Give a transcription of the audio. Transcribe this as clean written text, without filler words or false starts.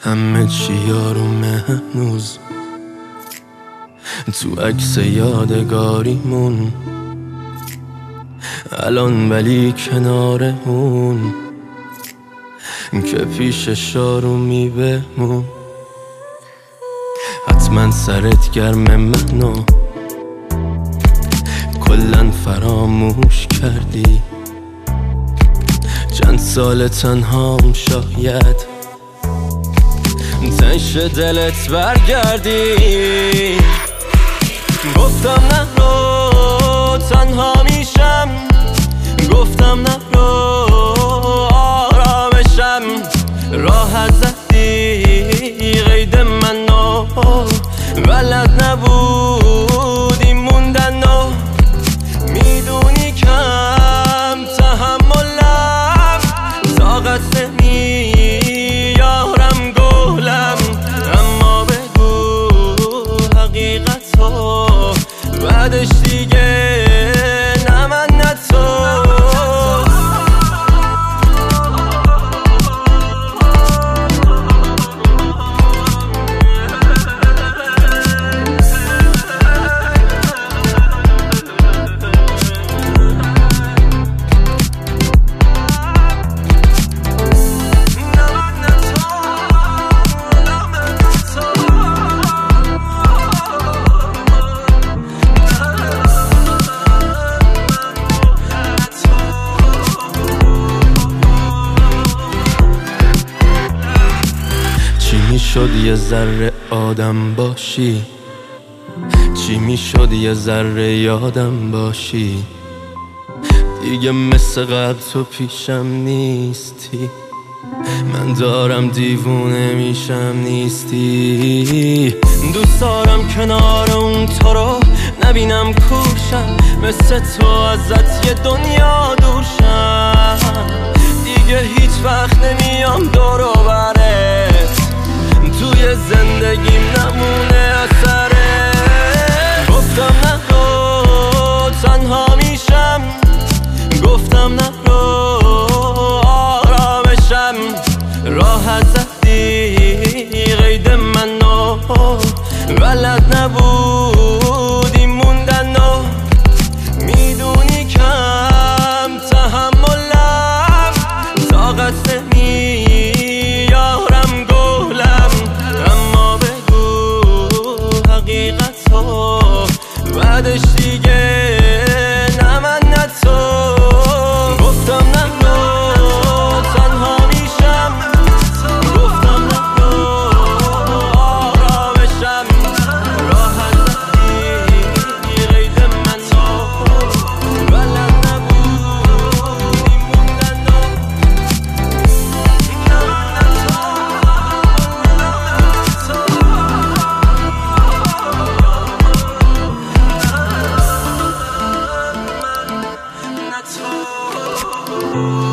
همه چی یارومه هنوز تو عکس یادگاریمون الان، ولی کنار اون که پیشش آرومی بمون. حتما سرت گرم منو کلن فراموش کردی، چند سال تنهام شاید تنش دلت برگردی. گفتم نرو تنها میشم، گفتم نرو آرامشم. راحت زدی قید منو، بلد نبودی موندنو. میدونی کم تحملم، طاقت نمیارم گلم. اما بگو حقیقتو، بعدش دیگه نه من نه تو. چی میشد یه ذره آدم باشی؟ چی میشد یه ذره یادم باشی؟ دیگه مثل قبل تو پیشم نیستی، من دارم دیوونه میشم نیستی. دوست دارم کنار اون تو رو نبینم کورشم، مثل تو ازت یه دنیا دورشم. دیگه هیچ وقت نمیام دور و برت، توی زندگیم نمونه اثره. گفتم نرو تنها میشم، گفتم نرو آرامشم. راحت زدی قید منو، بلد نبودی موندنو. میدونی کم تحملم، طاقت نمیارم گلم. اما بگو حقیقتو، بعدش دیگه نه من نه تو. گفتم نرو تنها میشم، گفتم نرو آرامشم. راحت زدی قید منو، بلد نبودی موندنو. نه من نه تو.